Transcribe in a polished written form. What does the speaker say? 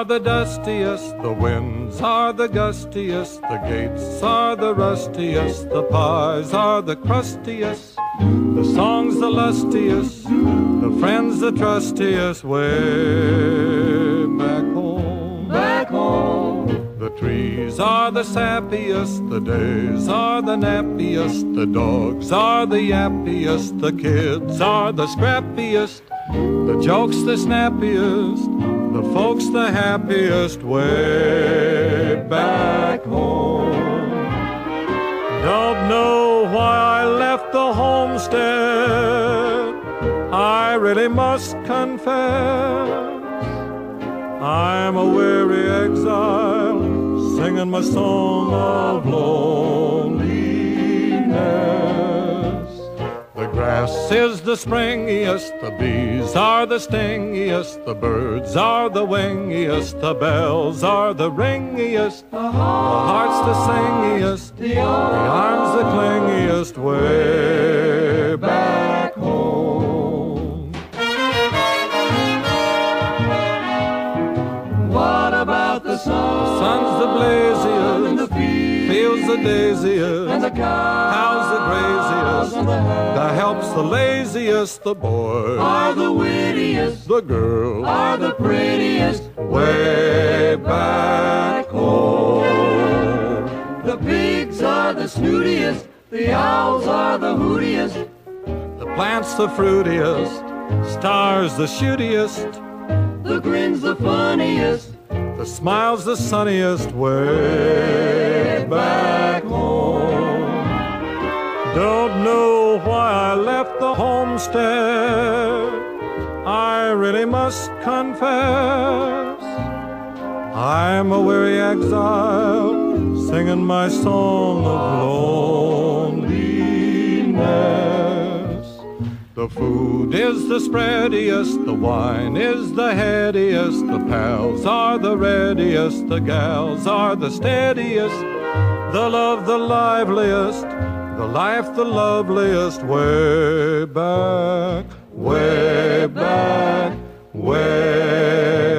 are the dustiest, the winds are the gustiest, the gates are the rustiest, the pies are the crustiest, the songs the lustiest, the friends the trustiest, way back home. Back home. The trees are the sappiest, the days are the nappiest, the dogs are the yappiest, the kids are the scrappiest, the jokes the snappiest, the folks the happiest, way back home. Don't know why I left the homestead, I really must confess. I'm a weary exile, singing my song of loneliness. The grass is the springiest, the bees are the stingiest, the birds are the wingiest, the bells are the ringiest, the heart's the singiest, the arms the clingiest, way back home. What about the sun? The sun's the blaziest, and the fields the daisiest, and the cows the graziest, and the the help's the laziest, the boys are the wittiest, the girls are the prettiest, way back home. the pigs are the snootiest, the owls are the hootiest, The plants the fruitiest, stars the shootiest, the grin's the funniest, the smile's the sunniest, way back home. Don't know why I left the homestead, I really must confess. I'm a weary exile, singing my song of loneliness. The food is the spreadiest, the wine is the headiest, the pals are the readiest, the gals are the steadiest, the love the liveliest, the life the loveliest, way back, way back, way